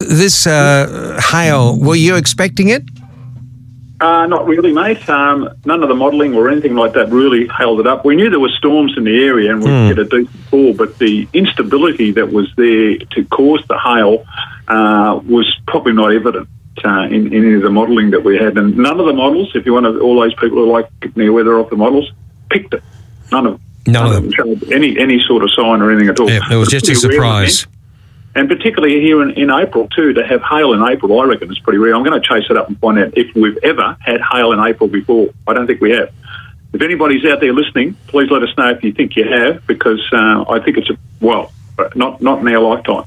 this hail, were you expecting it? Not really, mate. None of the modelling or anything like that really held it up. We knew there were storms in the area and we'd get a decent fall, but the instability that was there to cause the hail was probably not evident in any of the modelling that we had. And none of the models, if you want to, all those people who like getting their weather off the models, picked it. None of them showed any sort of sign or anything at all. Yeah, it was just a surprise. And particularly here in April, too, to have hail in April, I reckon is pretty rare. I'm going to chase it up and find out if we've ever had hail in April before. I don't think we have. If anybody's out there listening, please let us know if you think you have, because I think it's, not in our lifetime.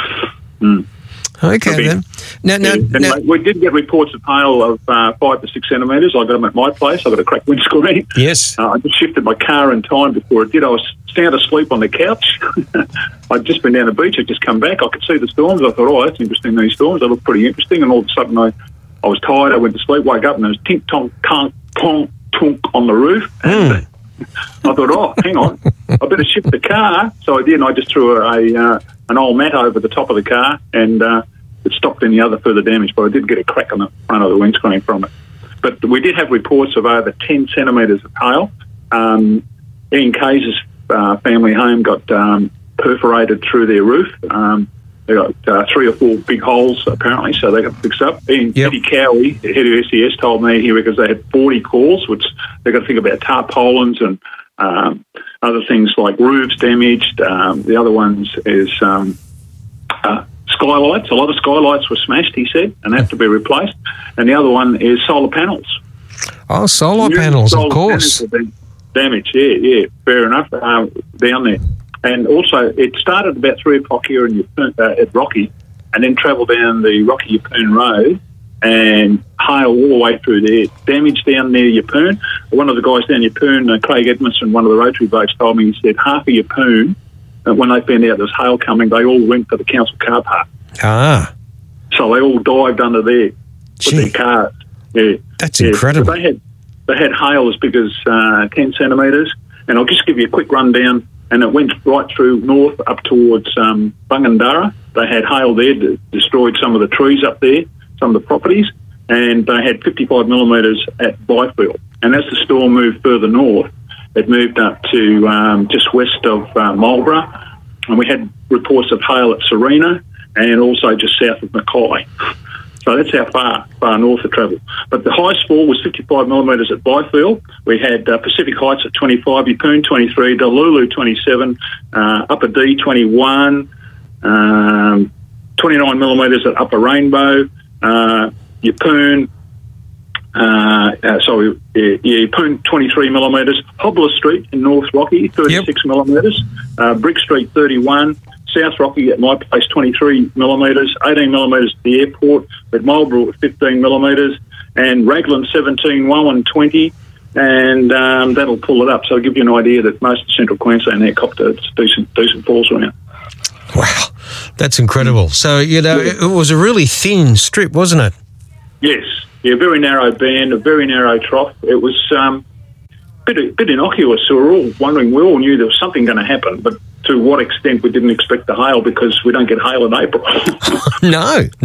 Okay, then. Now, we did get reports of hail of 5 to 6 centimetres. I got them at my place. I got a cracked windscreen. Yes. I just shifted my car in time before it did. I was sound asleep on the couch. I'd just been down the beach. I'd just come back. I could see the storms. I thought, that's interesting, these storms. They look pretty interesting. And all of a sudden, I was tired. I went to sleep, woke up, and there was tink, tonk, tonk, tonk, tonk on the roof. And I thought, hang on, I better shift the car. So I did, and I just threw an old mat over the top of the car, and it stopped any other further damage. But I did get a crack on the front of the windscreen from it. But we did have reports of over 10 centimetres of hail. Ian Kay's family home got perforated through their roof. They got 3 or 4 big holes, apparently, so they got fixed up. Eddie Cowie, the head of SES, told me he reckons they had 40 calls, which they've got to think about tarpaulins and other things like roofs damaged. The other ones is skylights. A lot of skylights were smashed, he said, and have to be replaced. And the other one is solar panels. Oh, solar panels, of course. Damage, yeah, fair enough, down there. And also, it started about 3 o'clock here in at Rocky, and then travelled down the Rocky Yeppoon Road and hail all the way through there. Damage down near Yeppoon. One of the guys down Yeppoon, Craig Edmondson, one of the Rotary boats, told me, he said half of Yeppoon, when they found out there was hail coming, they all went for the council car park. Ah. So they all dived under there with their cars. Yeah. That's incredible. But they had hail as big as 10 centimetres, and I'll just give you a quick rundown, and it went right through north up towards Bungendara. They had hail there, destroyed some of the trees up there, some of the properties, and they had 55 millimetres at Byfield. And as the storm moved further north, it moved up to just west of Marlborough, and we had reports of hail at Serena and also just south of Mackay. So that's how far north it travelled. But the highest fall was 55 millimetres at Byfield. We had Pacific Heights at 25, Yeppoon 23, Dalulu 27, Upper D 21, 29 millimetres at Upper Rainbow, Yeppoon, Yeppoon 23 millimetres, Hobler Street in North Rocky 36 millimetres, Brick Street 31, South Rocky at my place 23 millimetres, 18 millimetres at the airport, at Marlborough at 15 millimetres, and Raglan 17, Wallen 20, and that'll pull it up. So I'll give you an idea that most of Central Queensland there copped decent falls around. Wow, that's incredible. So, it was a really thin strip, wasn't it? Yes. Yeah, very narrow band, a very narrow trough. It was a bit innocuous. So we all knew there was something going to happen, but to what extent we didn't expect the hail, because we don't get hail in April. No.